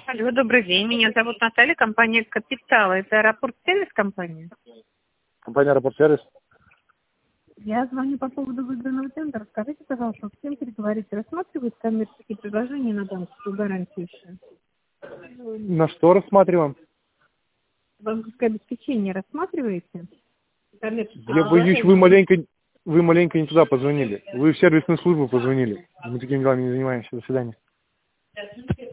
Алло, добрый день. Меня зовут Наталья, компания «Капитал». Это аэропорт-сервис компания? Компания «Аэропорт-сервис». Я звоню по поводу выигранного тендера. Скажите, пожалуйста, с кем переговорить? Рассматривают коммерческие предложения на банковскую гарантию еще? На что рассматриваем? Банковское обеспечение рассматриваете? Коммерческие Я боюсь, предложения? вы маленько не туда позвонили. Вы в сервисную службу позвонили. Мы такими делами не занимаемся. До свидания.